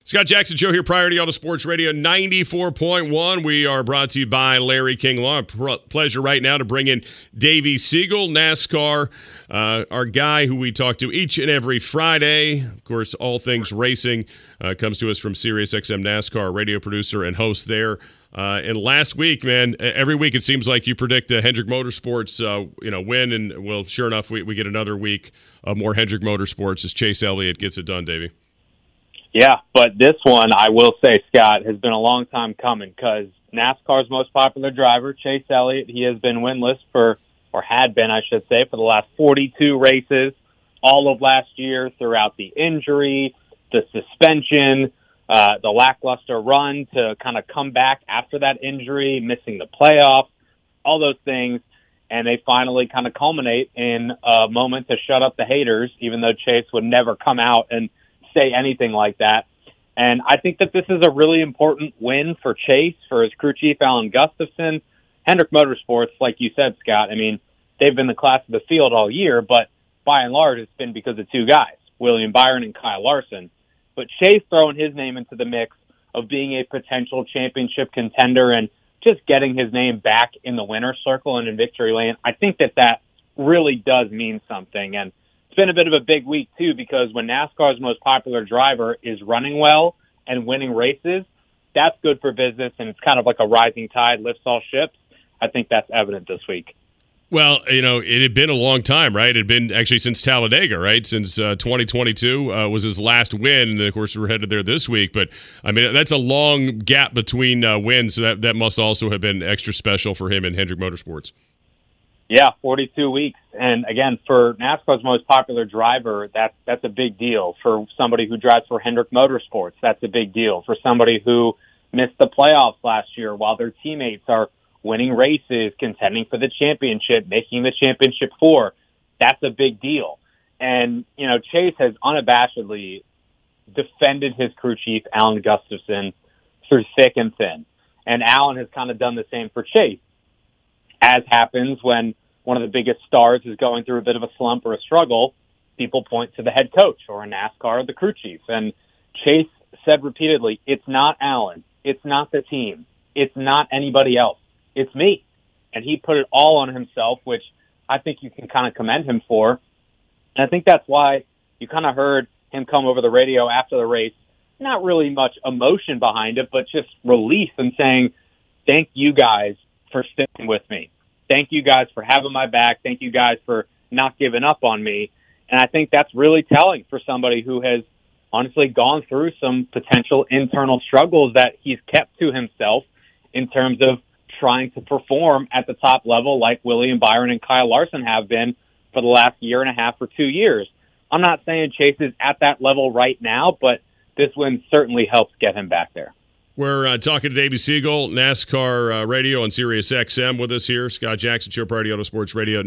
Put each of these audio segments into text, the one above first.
Scott Jackson Show here, Priority Auto Sports Radio 94.1. We are brought to you by Larry King Law. Pleasure right now to bring in Davey Siegel, NASCAR, our guy who we talk to each and every Friday. Of course, all things racing comes to us from SiriusXM NASCAR, radio producer and host there. And last week, man, every week it seems like you predict Hendrick Motorsports, win, and well, sure enough, we get another week of more Hendrick Motorsports as Chase Elliott gets it done, Davey. Yeah, but this one, I will say, Scott, has been a long time coming because NASCAR's most popular driver, Chase Elliott, he has been winless had been, I should say, for the last 42 races, all of last year throughout the injury, the suspension, the lackluster run to kind of come back after that injury, missing the playoffs, all those things. And they finally kind of culminate in a moment to shut up the haters, even though Chase would never come out and say anything like that. And I think that this is a really important win for Chase, for his crew chief, Alan Gustafson. Hendrick Motorsports, like you said, Scott, I mean, they've been the class of the field all year, but by and large, it's been because of two guys, William Byron and Kyle Larson. But Chase throwing his name into the mix of being a potential championship contender and just getting his name back in the winner's circle and in victory lane, I think that really does mean something. And it's been a bit of a big week, too, because when NASCAR's most popular driver is running well and winning races, that's good for business, and it's kind of like a rising tide lifts all ships. I think that's evident this week. Well, it had been a long time, right? It had been actually since Talladega, right? Since 2022 was his last win. And, of course, we're headed there this week. But, I mean, that's a long gap between wins, so that must also have been extra special for him in Hendrick Motorsports. Yeah, 42 weeks. And, again, for NASCAR's most popular driver, that's a big deal. For somebody who drives for Hendrick Motorsports, that's a big deal. For somebody who missed the playoffs last year while their teammates are winning races, contending for the championship, making the championship four, that's a big deal. And, Chase has unabashedly defended his crew chief, Alan Gustafson, through thick and thin. And Alan has kind of done the same for Chase. As happens when one of the biggest stars is going through a bit of a slump or a struggle, people point to the head coach or in NASCAR, the crew chief. And Chase said repeatedly, it's not Alan. It's not the team. It's not anybody else. It's me. And he put it all on himself, which I think you can kind of commend him for. And I think that's why you kind of heard him come over the radio after the race, not really much emotion behind it, but just relief and saying, thank you guys for sticking with me. Thank you guys for having my back. Thank you guys for not giving up on me. And I think that's really telling for somebody who has honestly gone through some potential internal struggles that he's kept to himself in terms of trying to perform at the top level like William Byron and Kyle Larson have been for the last year and a half or 2 years. I'm not saying Chase is at that level right now, but this win certainly helps get him back there. We're talking to Davey Siegel, NASCAR radio on Sirius XM with us here. Scott Jackson Show, Priority Auto Sports Radio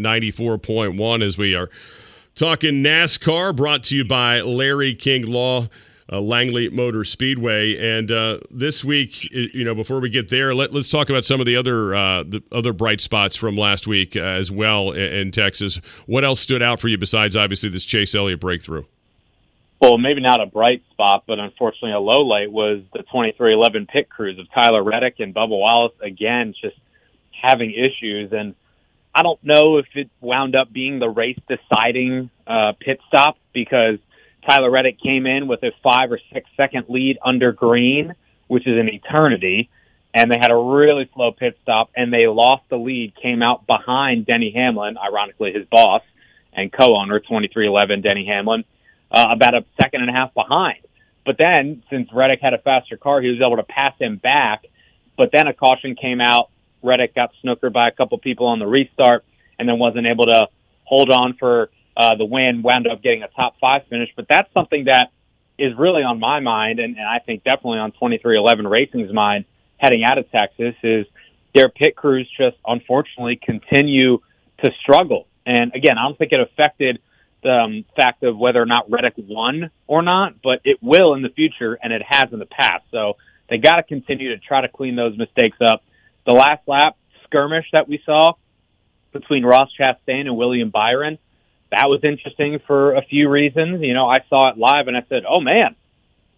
94.1 as we are talking NASCAR, brought to you by Larry King Law, Langley Motor Speedway. And this week, before we get there, let's talk about some of the other bright spots from last week as well in Texas. What else stood out for you besides, obviously, this Chase Elliott breakthrough? Well, maybe not a bright spot, but unfortunately a low light was the 2311 pit crews of Tyler Reddick and Bubba Wallace, again, just having issues. And I don't know if it wound up being the race-deciding pit stop because Tyler Reddick came in with a 5 or 6 second lead under green, which is an eternity, and they had a really slow pit stop, and they lost the lead, came out behind Denny Hamlin, ironically his boss and co-owner, 2311 Denny Hamlin, about a second and a half behind. But then, since Reddick had a faster car, he was able to pass him back, but then a caution came out. Reddick got snookered by a couple people on the restart and then wasn't able to hold on for the win, wound up getting a top 5 finish. But that's something that is really on my mind, and I think definitely on 2311 Racing's mind heading out of Texas, is their pit crews just unfortunately continue to struggle. And again, I don't think it affected the fact of whether or not Reddick won or not, but it will in the future, and it has in the past. So they got to continue to try to clean those mistakes up. The last lap skirmish that we saw between Ross Chastain and William Byron, that was interesting for a few reasons. I saw it live and I said, oh man,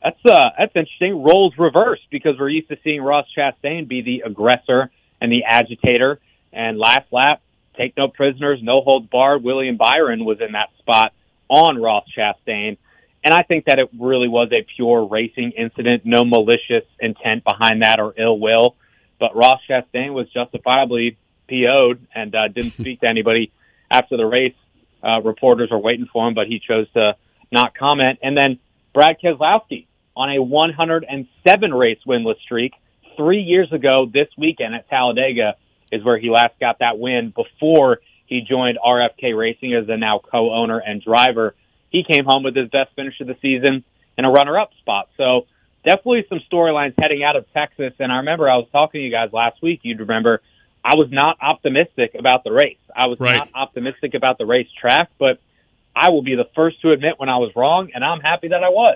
That's interesting. Roles reversed, because we're used to seeing Ross Chastain be the aggressor and the agitator. And last lap, take no prisoners, no holds barred. William Byron was in that spot on Ross Chastain. And I think that it really was a pure racing incident, no malicious intent behind that or ill will. But Ross Chastain was justifiably PO'd and didn't speak to anybody after the race. Reporters were waiting for him, but he chose to not comment. And then Brad Keselowski on a 107-race winless streak 3 years ago this weekend at Talladega is where he last got that win before he joined RFK Racing as a now co-owner and driver. He came home with his best finish of the season and a runner-up spot. So definitely some storylines heading out of Texas. And I remember I was talking to you guys last week. You'd remember I was not optimistic about the race. I was not optimistic about the racetrack, but I will be the first to admit when I was wrong, and I'm happy that I was.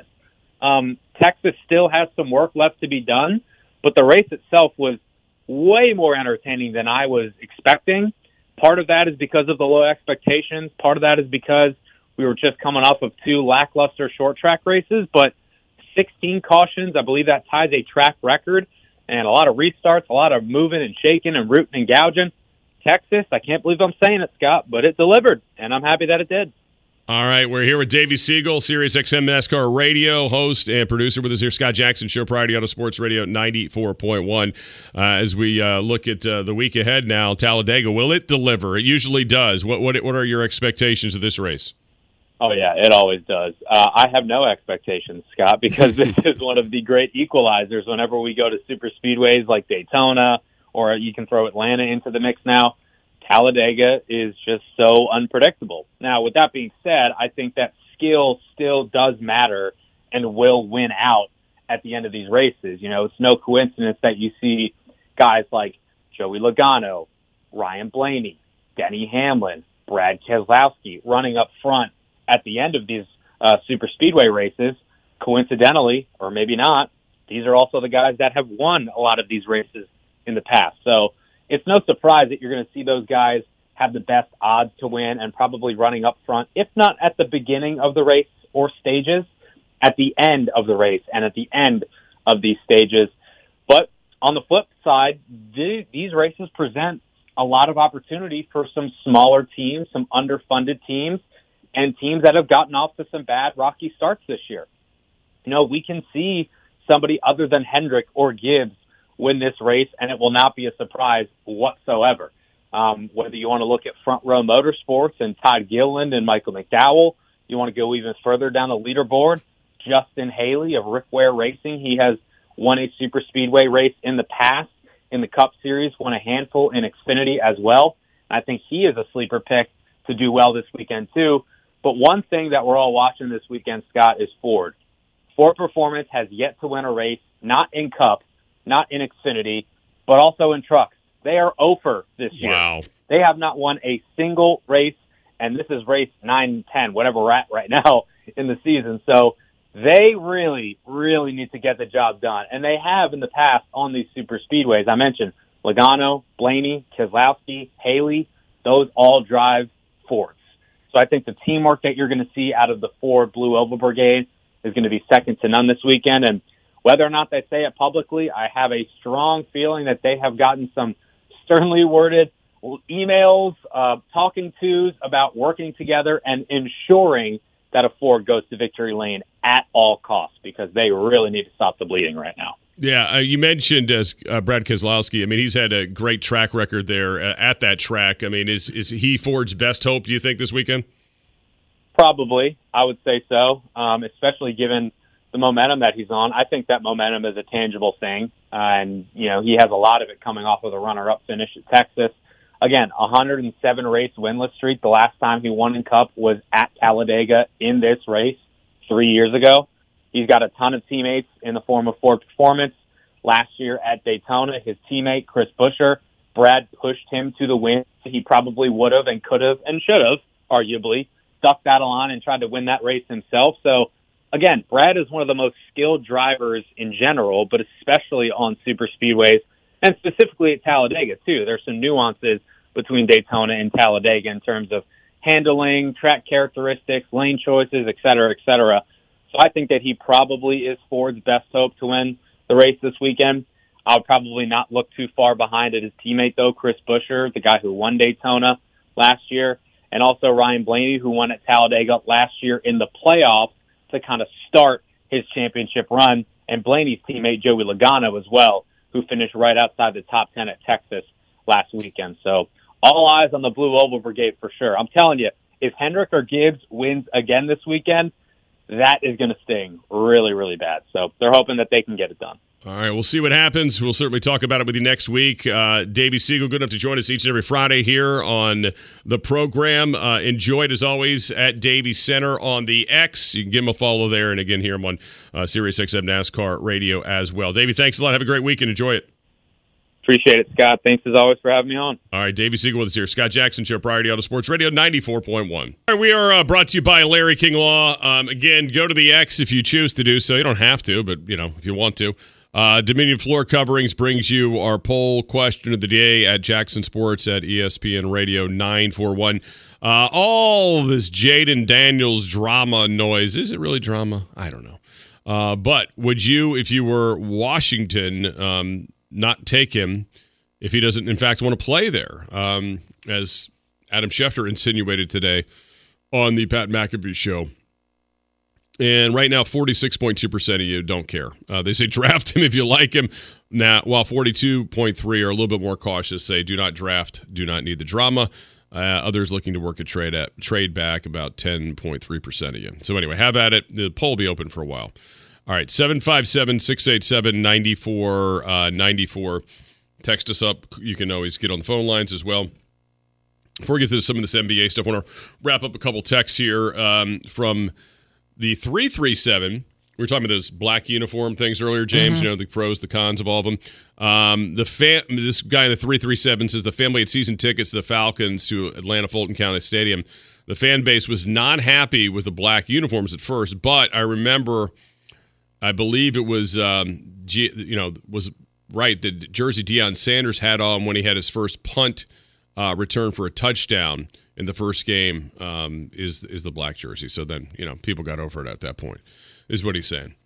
Texas still has some work left to be done, but the race itself was way more entertaining than I was expecting. Part of that is because of the low expectations. Part of that is because we were just coming off of 2 lackluster short track races, but 16 cautions, I believe that ties a track record, and a lot of restarts, a lot of moving and shaking and rooting and gouging. Texas, I can't believe I'm saying it, Scott, but it delivered, and I'm happy that it did. All right, we're here with Davey Siegel, Sirius XM NASCAR radio host and producer. With us here, Scott Jackson, Show Priority Auto Sports Radio 94.1. As we look at the week ahead now, Talladega, will it deliver? It usually does. What are your expectations of this race? Oh, yeah, it always does. I have no expectations, Scott, because this is one of the great equalizers whenever we go to super speedways like Daytona, or you can throw Atlanta into the mix now. Talladega is just so unpredictable. Now, with that being said, I think that skill still does matter and will win out at the end of these races. You know, it's no coincidence that you see guys like Joey Logano, Ryan Blaney, Denny Hamlin, Brad Keselowski running up front at the end of these super speedway races. Coincidentally, or maybe not, these are also the guys that have won a lot of these races in the past. So it's no surprise that you're going to see those guys have the best odds to win and probably running up front, if not at the beginning of the race or stages, at the end of the race and at the end of these stages. But on the flip side, these races present a lot of opportunity for some smaller teams, some underfunded teams, and teams that have gotten off to some bad, rocky starts this year. You know, we can see somebody other than Hendrick or Gibbs win this race, and it will not be a surprise whatsoever. Whether you want to look at Front Row Motorsports and Todd Gilliland and Michael McDowell, you want to go even further down the leaderboard, Justin Haley of Rick Ware Racing. He has won a super speedway race in the past in the Cup Series, won a handful in Xfinity as well. I think he is a sleeper pick to do well this weekend too. But one thing that we're all watching this weekend, Scott, is Ford. Ford Performance has yet to win a race, not in Cup, not in Xfinity, but also in trucks. They are 0 this year. Wow. They have not won a single race, and this is race 9, 10, whatever we're at right now in the season. So they really, really need to get the job done. And they have in the past on these super speedways. I mentioned Logano, Blaney, Keselowski, Haley. Those all drive Fords. So I think the teamwork that you're going to see out of the Ford Blue Oval Brigade is going to be second to none this weekend. And whether or not they say it publicly, I have a strong feeling that they have gotten some sternly worded emails, talking tos about working together and ensuring that a Ford goes to victory lane at all costs, because they really need to stop the bleeding right now. Yeah, you mentioned Brad Keselowski. I mean, he's had a great track record there at that track. I mean, is he Ford's best hope, do you think, this weekend? Probably. I would say so, especially given the momentum that he's on. I think that momentum is a tangible thing, and you know he has a lot of it coming off of the runner-up finish at Texas. Again, 107-race winless streak. The last time he won in Cup was at Talladega in this race 3 years ago. He's got a ton of teammates in the form of Ford Performance. Last year at Daytona, his teammate, Chris Buescher, Brad pushed him to the win. He probably would have and could have and should have, arguably, stuck that on and tried to win that race himself. So, again, Brad is one of the most skilled drivers in general, but especially on super speedways, and specifically at Talladega, too. There's some nuances between Daytona and Talladega in terms of handling, track characteristics, lane choices, et cetera, et cetera. So I think that he probably is Ford's best hope to win the race this weekend. I'll probably not look too far behind at his teammate, though, Chris Buescher, the guy who won Daytona last year, and also Ryan Blaney, who won at Talladega last year in the playoffs to kind of start his championship run, and Blaney's teammate, Joey Logano, as well, who finished right outside the top 10 at Texas last weekend. So all eyes on the Blue Oval Brigade for sure. I'm telling you, if Hendrick or Gibbs wins again this weekend, that is going to sting really, really bad. So they're hoping that they can get it done. All right, we'll see what happens. We'll certainly talk about it with you next week. Davey Siegel, good enough to join us each and every Friday here on the program. Enjoy it, as always, at Davey Center on the X. You can give him a follow there, and again, hear him on SiriusXM NASCAR Radio as well. Davey, thanks a lot. Have a great week and enjoy it. Appreciate it, Scott. Thanks, as always, for having me on. All right, Davey Siegel with us here. Scott Jackson Show, Priority Auto Sports Radio, 94.1. All right, we are brought to you by Larry King Law. Again, go to the X if you choose to do so. You don't have to, but, if you want to. Dominion Floor Coverings brings you our poll question of the day at Jackson Sports at ESPN Radio 941. All this Jaden Daniels drama noise. Is it really drama? I don't know. But would you, if you were Washington, not take him if he doesn't, in fact, want to play there? As Adam Schefter insinuated today on the Pat McAfee show. And right now, 46.2% of you don't care. They say draft him if you like him. Now, while 42.3% are a little bit more cautious, say do not draft, do not need the drama. Others looking to work a trade back, about 10.3% of you. So anyway, have at it. The poll will be open for a while. All right, 757-687-9494. Text us up. You can always get on the phone lines as well. Before we get to some of this NBA stuff, I want to wrap up a couple texts here from the 337. We were talking about those black uniform things earlier, James. The pros, the cons of all of them. This guy in the 337 says the family had season tickets to the Falcons to Atlanta Fulton County Stadium. The fan base was not happy with the black uniforms at first, but I remember, I believe it was, was right, the jersey Deion Sanders had on when he had his first punt return for a touchdown in the first game is the black jersey. So then, people got over it at that point, is what he's saying.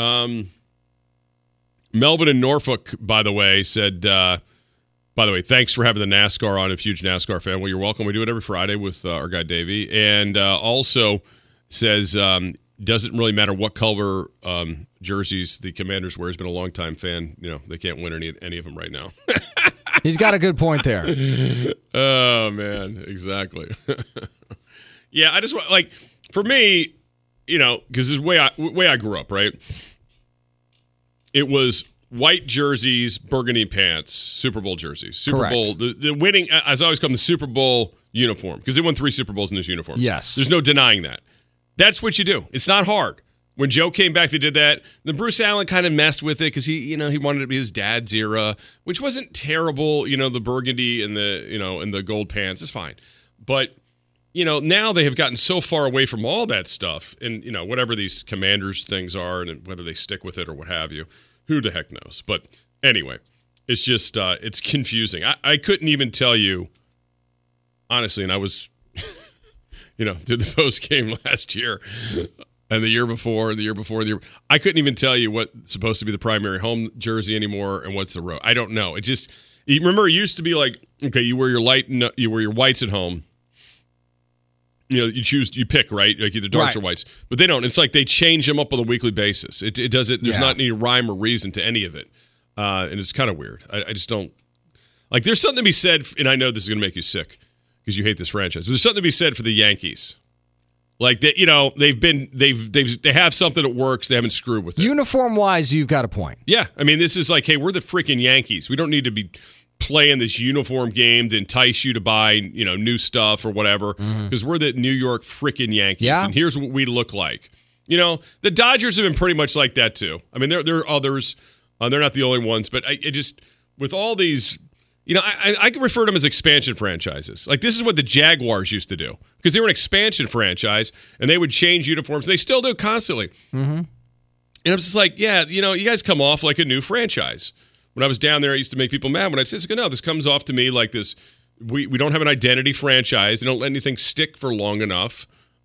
Melvin in Norfolk, by the way, said, thanks for having the NASCAR on. A huge NASCAR fan. Well, you're welcome. We do it every Friday with our guy Davey. And also says, doesn't really matter what color jerseys the Commanders wear. He's been a long-time fan. They can't win any of them right now. He's got a good point there. Oh, man. Exactly. Yeah, I just want, for me, because this is the way I grew up, right? It was white jerseys, burgundy pants, Super Bowl jerseys. Super Correct. Bowl, the winning, as I always call them, the Super Bowl uniform, because they won 3 Super Bowls in those uniforms. Yes. There's no denying that. That's what you do. It's not hard. When Joe came back, they did that. Then Bruce Allen kind of messed with it because he wanted it to be his dad's era, which wasn't terrible. The burgundy and the gold pants is fine, but now they have gotten so far away from all that stuff, and whatever these Commanders things are, and whether they stick with it or what have you, who the heck knows? But anyway, it's just it's confusing. I couldn't even tell you honestly, and I was did the post game last year. And the year before, I couldn't even tell you what's supposed to be the primary home jersey anymore and what's the road. I don't know. It just, you remember, it used to be like, okay, you wear your whites at home. You pick, right? Like either darks or whites, but they don't. It's like they change them up on a weekly basis. It doesn't. There's not any rhyme or reason to any of it, and it's kind of weird. I just don't like. There's something to be said, and I know this is going to make you sick because you hate this franchise. But there's something to be said for the Yankees. Like they have something that works. They haven't screwed with it. Uniform wise, you've got a point. Yeah, I mean, this is like, hey, we're the freaking Yankees. We don't need to be playing this uniform game to entice you to buy new stuff or whatever because we're the New York freaking Yankees. Yeah. And here's what we look like. The Dodgers have been pretty much like that too. I mean, there are others. They're not the only ones, but I just with all these. I can refer to them as expansion franchises. Like, this is what the Jaguars used to do because they were an expansion franchise, and they would change uniforms. They still do constantly. Mm-hmm. And I'm just like, yeah, you guys come off like a new franchise. When I was down there, I used to make people mad when I'd say, no, this comes off to me like this. We don't have an identity franchise. They don't let anything stick for long enough.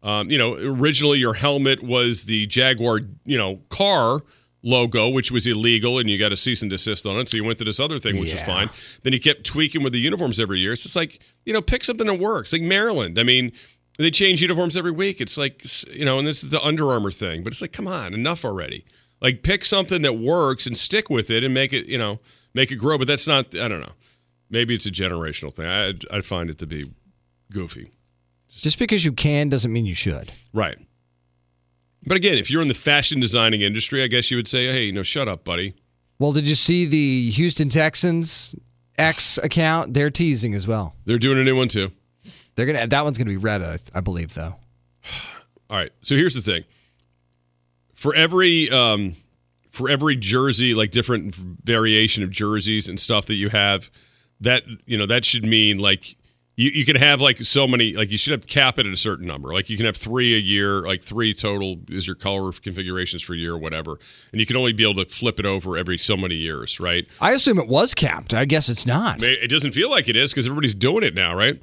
Originally your helmet was the Jaguar, car logo, which was illegal, and you got a cease and desist on it. So you went to this other thing, which was fine. Then you kept tweaking with the uniforms every year. It's just like, pick something that works. Like Maryland. I mean, they change uniforms every week. It's like, and this is the Under Armour thing. But it's like, come on, enough already. Like, pick something that works and stick with it and make it, make it grow. But that's not, I don't know. Maybe it's a generational thing. I find it to be goofy. Just because you can doesn't mean you should. Right. But again, if you're in the fashion designing industry, I guess you would say, hey, shut up, buddy. Well, did you see the Houston Texans X account? They're teasing as well. They're doing a new one too. That one's gonna be red, I believe, though. All right. So here's the thing. For every jersey, like different variation of jerseys and stuff that you have, that should mean like you can have like so many, like you should have cap it at a certain number. Like you can have 3 a year, like 3 total is your color configurations for a year or whatever. And you can only be able to flip it over every so many years, right? I assume it was capped. I guess it's not. It doesn't feel like it is because everybody's doing it now, right?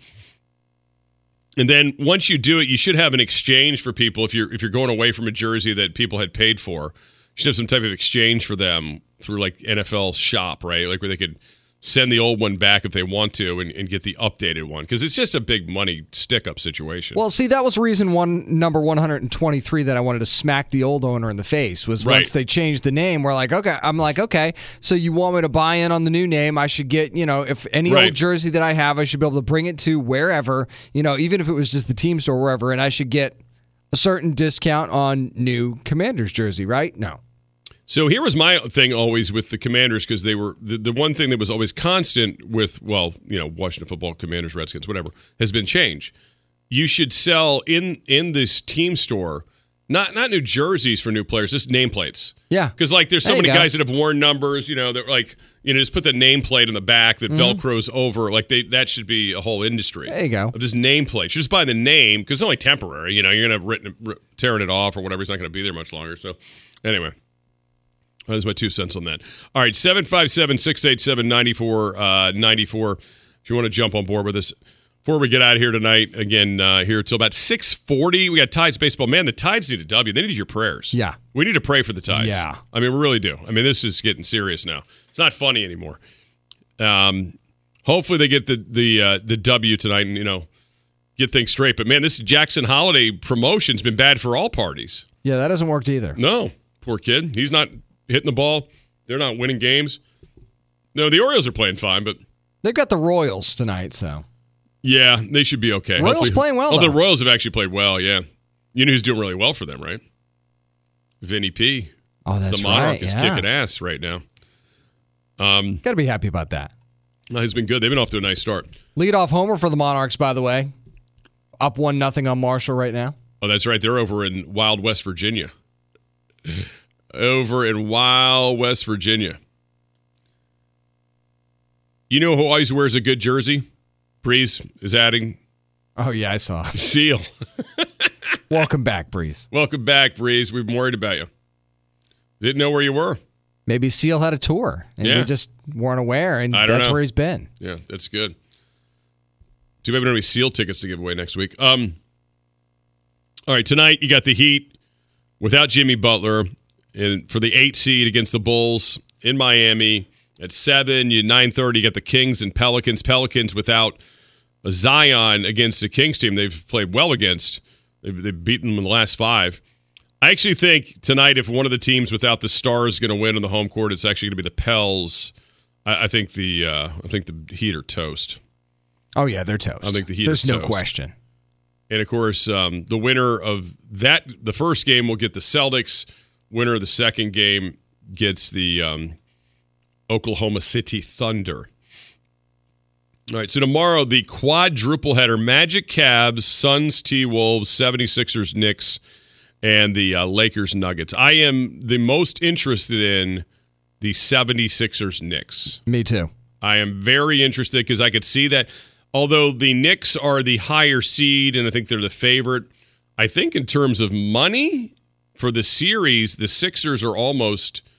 And then once you do it, you should have an exchange for people. If you're going away from a jersey that people had paid for, you should have some type of exchange for them through like NFL Shop, right? Like where they could send the old one back if they want to and get the updated one because it's just a big money stick-up situation. Well, see, that was reason number 123 that I wanted to smack the old owner in the face was once they changed the name, I'm like, okay, so you want me to buy in on the new name, I should get, if any old jersey that I have, I should be able to bring it to wherever, even if it was just the team store, wherever, and I should get a certain discount on new Commanders jersey, right? No. So here was my thing always with the Commanders because they were the one thing that was always constant with, Washington Football, Commanders, Redskins, whatever, has been change. You should sell in this team store, not new jerseys for new players, just nameplates. Yeah. Because there's so many guys that have worn numbers, that like, just put the nameplate in the back that Velcros over. Like that should be a whole industry. There you go. Of just nameplates. You just buy the name because it's only temporary. You're going to tearing it off or whatever. It's not going to be there much longer. So anyway. That's my 2 cents on that. All right, 757-687-9494. If you want to jump on board with us. Before we get out of here tonight, again, here till about 6:40, we got Tides baseball. Man, the Tides need a W. They need your prayers. Yeah. We need to pray for the Tides. Yeah. I mean, we really do. I mean, this is getting serious now. It's not funny anymore. Hopefully they get the W tonight and, get things straight. But, man, this Jackson Holiday promotion's been bad for all parties. Yeah, that hasn't worked either. No. Poor kid. He's not hitting the ball. They're not winning games. No, the Orioles are playing fine, but they've got the Royals tonight, so yeah, they should be okay. Royals playing well. The Royals have actually played well. Yeah, you know who's doing really well for them, right? Vinny P. Oh, that's the Monarch right. is kicking ass right now. Got to be happy about that. He's been good. They've been off to a nice start. Leadoff homer for the Monarchs, by the way. Up 1-0 on Marshall right now. Oh, that's right. They're over in Wild West Virginia. Over in Wild West Virginia. You know who always wears a good jersey? Breeze is adding. Oh, yeah, I saw. Seal. Welcome back, Breeze. Welcome back, Breeze. We've been worried about you. Didn't know where you were. Maybe Seal had a tour, and we just weren't aware, and that's where he's been. Yeah, that's good. Too bad we don't have any Seal tickets to give away next week. All right, tonight you got the Heat without Jimmy Butler. And for the 8 seed against the Bulls in Miami at 7, 9:30, you got the Kings and Pelicans. Pelicans without a Zion against the Kings team they've played well against. They've beaten them in the last 5. I actually think tonight, if one of the teams without the star is going to win on the home court, it's actually going to be the Pels. I think the Heat are toast. Oh yeah, they're toast. I think the Heat. There's are no toast. question. And of course, the winner of the first game will get the Celtics. Winner of the second game gets the Oklahoma City Thunder. All right, so tomorrow, the quadruple header, Magic, Cavs, Suns, T-Wolves, 76ers, Knicks, and the Lakers, Nuggets. I am the most interested in the 76ers, Knicks. Me too. I am very interested because I could see that, although the Knicks are the higher seed and I think they're the favorite, I think in terms of money for the series, the Sixers are almost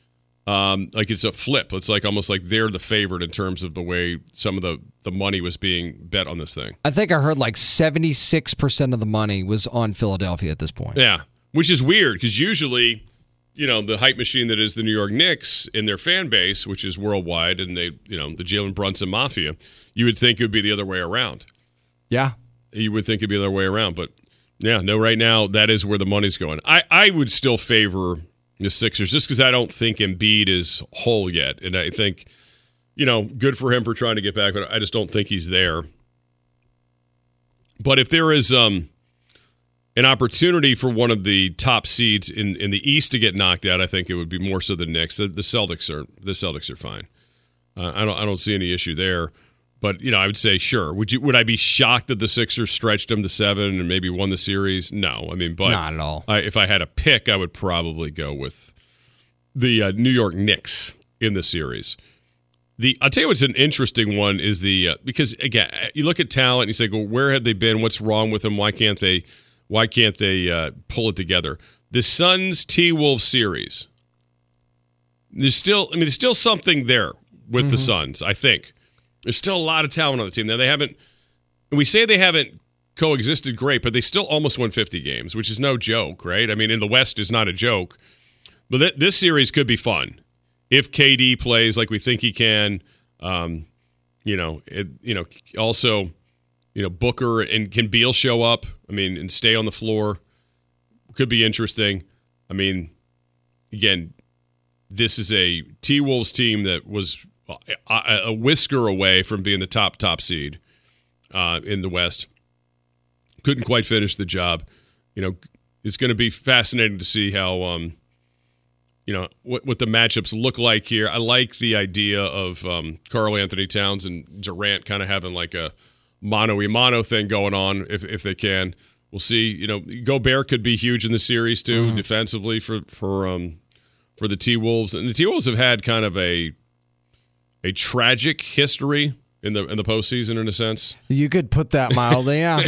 like it's a flip. It's like almost like they're the favorite in terms of the way some of the money was being bet on this thing. I think I heard like 76% of the money was on Philadelphia at this point. Yeah, which is weird because usually, the hype machine that is the New York Knicks in their fan base, which is worldwide, and the Jalen Brunson Mafia, you would think it would be the other way around. Yeah. You would think it'd be the other way around, but yeah, no, right now that is where the money's going. I would still favor the Sixers just because I don't think Embiid is whole yet. And I think, good for him for trying to get back, but I just don't think he's there. But if there is an opportunity for one of the top seeds in the East to get knocked out, I think it would be more so the Knicks. The Celtics are fine. I don't see any issue there. But, I would say, sure. Would I be shocked that the Sixers stretched them to 7 and maybe won the series? No. But not at all. If I had a pick, I would probably go with the New York Knicks in the series. I'll tell you what's an interesting one is because, again, you look at talent and you say, well, where have they been? What's wrong with them? Why can't they pull it together? The Suns T-Wolves series. There's still something there with the Suns, I think. There's still a lot of talent on the team. Now, we say they haven't coexisted great, but they still almost won 50 games, which is no joke, right? I mean, in the West is not a joke. But this series could be fun if KD plays like we think he can. Also, Booker and can Beal show up? I mean, and stay on the floor. Could be interesting. I mean, again, this is a T-Wolves team that was a whisker away from being the top seed in the West. Couldn't quite finish the job. It's going to be fascinating to see how what the matchups look like here. I like the idea of Karl Anthony Towns and Durant kind of having like a mano-a-mano thing going on if they can. We'll see. Gobert could be huge in the series too, defensively for the T-Wolves. And the T-Wolves have had kind of a tragic history in the postseason, in a sense. You could put that mildly, yeah.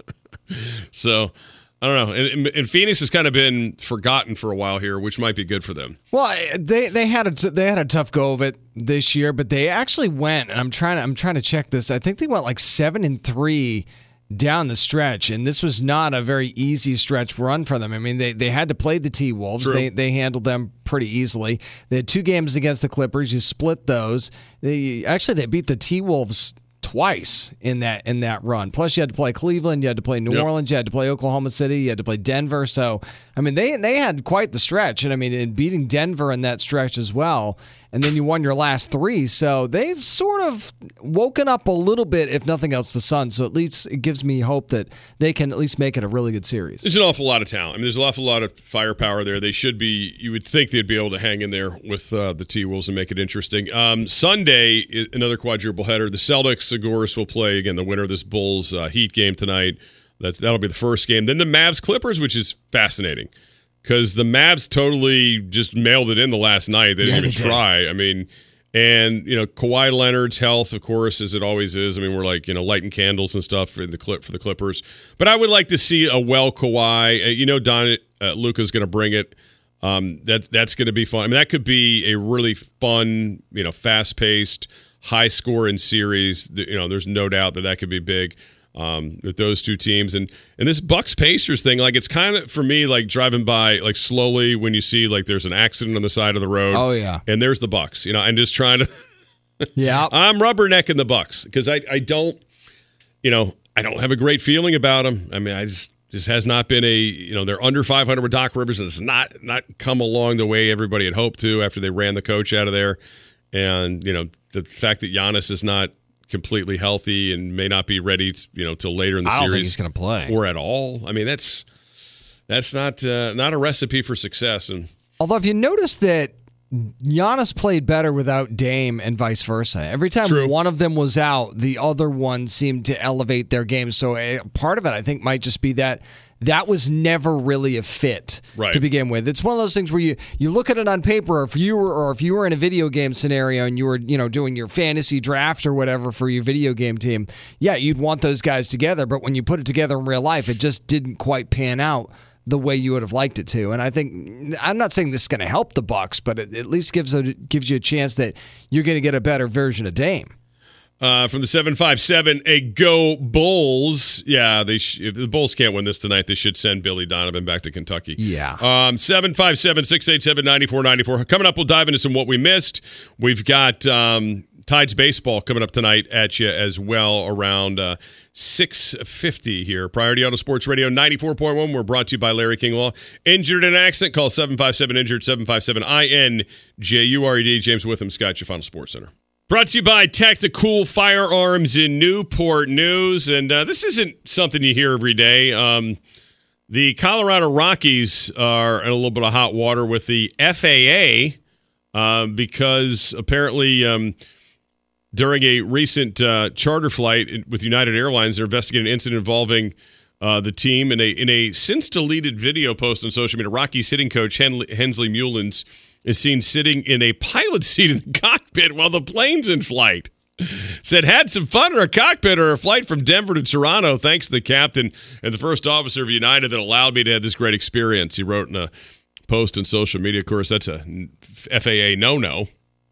So, I don't know. And Phoenix has kind of been forgotten for a while here, which might be good for them. Well, they had a tough go of it this year, but they actually went. And I'm trying to check this. I think they went like 7-3 down the stretch, and this was not a very easy stretch run for them. I mean, they had to play the T-Wolves. They handled them pretty easily. They had 2 games against the Clippers. You split those. They beat the T-Wolves twice in that run. Plus, you had to play Cleveland, you had to play New Orleans, you had to play Oklahoma City, you had to play Denver. So, I mean, they had quite the stretch, and I mean, in beating Denver in that stretch as well. And then you won your last 3. So they've sort of woken up a little bit, if nothing else, the Suns. So at least it gives me hope that they can at least make it a really good series. There's an awful lot of talent. I mean, there's an awful lot of firepower there. They should be, you would think they'd be able to hang in there with the T-Wolves and make it interesting. Sunday, another quadruple header. The Celtics, of course, will play, again, the winner of this Bulls Heat game tonight. That'll be the first game. Then the Mavs-Clippers, which is fascinating. Because the Mavs totally just mailed it in the last night. They didn't even try. I mean, and, Kawhi Leonard's health, of course, as it always is. I mean, we're like, lighting candles and stuff for the Clippers. But I would like to see a Kawhi. Luka's going to bring it. That's going to be fun. I mean, that could be a really fun, fast-paced, high-scoring series. There's no doubt that could be big. With those two teams and this Bucks-Pacers thing, like it's kind of for me like driving by like slowly when you see like there's an accident on the side of the road. Oh yeah, and there's the Bucks. I'm just trying to. Yeah, I'm rubbernecking the Bucks because I don't have a great feeling about them. I mean, this has not been they're under 500 with Doc Rivers, and it's not come along the way everybody had hoped to after they ran the coach out of there, and the fact that Giannis is not completely healthy and may not be ready till later in the series. I don't think he's going to play or at all. I mean, that's not a recipe for success. And although if you notice that Giannis played better without Dame and vice versa. Every time one of them was out, the other one seemed to elevate their game. So part of it, I think, might just be that was never really a fit to begin with. It's one of those things where you look at it on paper, or if you were in a video game scenario and you were doing your fantasy draft or whatever for your video game team, yeah, you'd want those guys together. But when you put it together in real life, it just didn't quite pan out the way you would have liked it to. And I think, I'm not saying this is going to help the Bucks, but it at least gives you a chance that you're going to get a better version of Dame. From the 757, a go Bulls. Yeah, if the Bulls can't win this tonight, they should send Billy Donovan back to Kentucky. Yeah. 757-687-9494. Coming up, we'll dive into some what we missed. We've got Tides baseball coming up tonight at you as well around 6:50 here. Priority Auto Sports Radio 94.1. We're brought to you by Larry King Law. Injured in an accident? Call 757-INJURED, 757-INJURED. James Witham, Scott, your Final Sports Center. Brought to you by Tactical Firearms in Newport News. And this isn't something you hear every day. The Colorado Rockies are in a little bit of hot water with the FAA because apparently during a recent charter flight with United Airlines, they're investigating an incident involving the team. In a since-deleted video post on social media, Rockies hitting coach Hensley Mullins is seen sitting in a pilot seat in the cockpit while the plane's in flight. Said, had some fun in our cockpit or a flight from Denver to Toronto. Thanks to the captain and the first officer of United that allowed me to have this great experience. He wrote in a post on social media. Of course, that's a FAA no-no.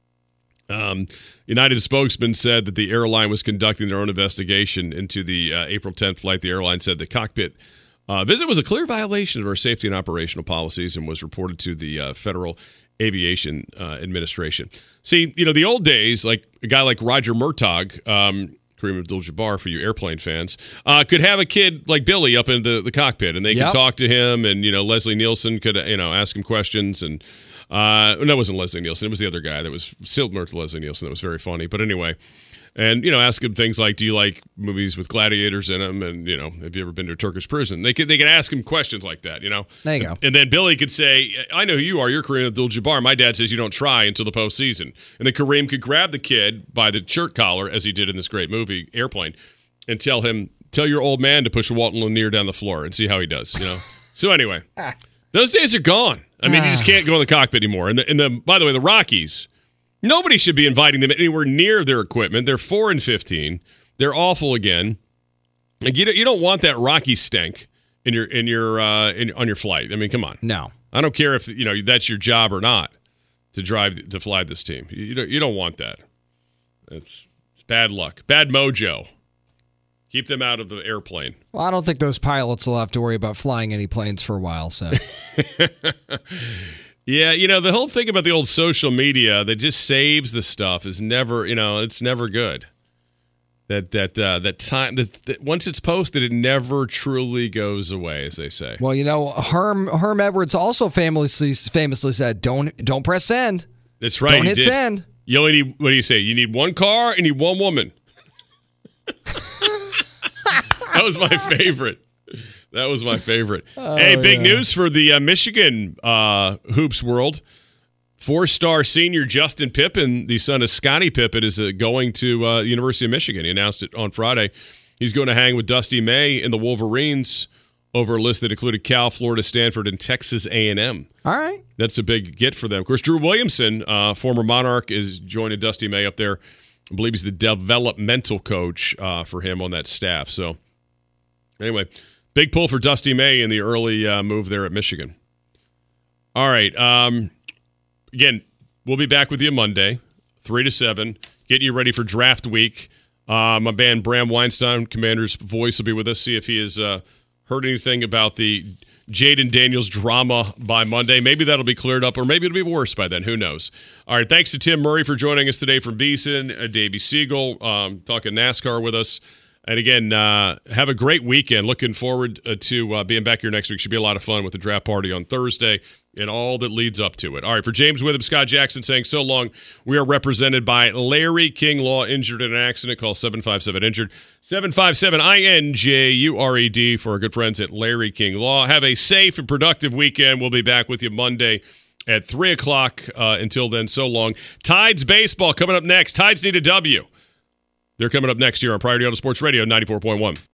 United spokesman said that the airline was conducting their own investigation into the April 10th flight. The airline said the cockpit visit was a clear violation of our safety and operational policies and was reported to the Federal Aviation Administration. See, the old days, like a guy like Roger Murtaugh, Kareem Abdul-Jabbar for you airplane fans, could have a kid like Billy up in the cockpit, and they could talk to him, and Leslie Nielsen could ask him questions, and no, it wasn't Leslie Nielsen, it was the other guy that was similar to Leslie Nielsen that was very funny. But anyway, and ask him things like, do you like movies with gladiators in them, and have you ever been to a Turkish prison? They could ask him questions like that. There you go. And then Billy could say, I know who you are, you're Kareem Abdul-Jabbar. My dad says you don't try until the postseason. And then Kareem could grab the kid by the shirt collar, as he did in this great movie Airplane, and tell your old man to push Walton Lanier down the floor and see how he does. So anyway, those days are gone. I mean, you just can't go in the cockpit anymore. And by the way, the Rockies, nobody should be inviting them anywhere near their equipment. They're 4-15. They're awful again. Like you don't want that Rocky stank on your flight. I mean, come on. No, I don't care if that's your job or not to fly this team. You don't want that. It's bad luck, bad mojo. Keep them out of the airplane. Well, I don't think those pilots will have to worry about flying any planes for a while. So. Yeah, the whole thing about the old social media that just saves the stuff is never, it's never good. That time that once it's posted, it never truly goes away, as they say. Well, Herm Edwards also famously said, "Don't press send." That's right. Don't hit send. You only need, what do you say? You need one car and you need one woman. That was my favorite. Hey, big news for the Michigan hoops world. 4-star senior Justin Pippen, the son of Scottie Pippen, is going to the University of Michigan. He announced it on Friday. He's going to hang with Dusty May and the Wolverines over a list that included Cal, Florida, Stanford, and Texas A&M. All right. That's a big get for them. Of course, Drew Williamson, former Monarch, is joining Dusty May up there. I believe he's the developmental coach for him on that staff. So, anyway, big pull for Dusty May in the early move there at Michigan. All right. Again, we'll be back with you Monday, 3 to 7, getting you ready for draft week. My man Bram Weinstein, Commander's voice, will be with us. See if he has heard anything about the Jaden Daniels drama by Monday. Maybe that'll be cleared up, or maybe it'll be worse by then. Who knows? All right, thanks to Tim Murray for joining us today from Beeson, Davey Siegel, talking NASCAR with us. And again, have a great weekend. Looking forward to being back here next week. Should be a lot of fun with the draft party on Thursday and all that leads up to it. All right, for James Witham, Scott Jackson saying so long. We are represented by Larry King Law. Injured in an accident, call 757-INJURED. 757-INJURED for our good friends at Larry King Law. Have a safe and productive weekend. We'll be back with you Monday at 3 o'clock. Until then, so long. Tides baseball coming up next. Tides need a W. They're coming up next year on Priority Auto Sports Radio 94.1.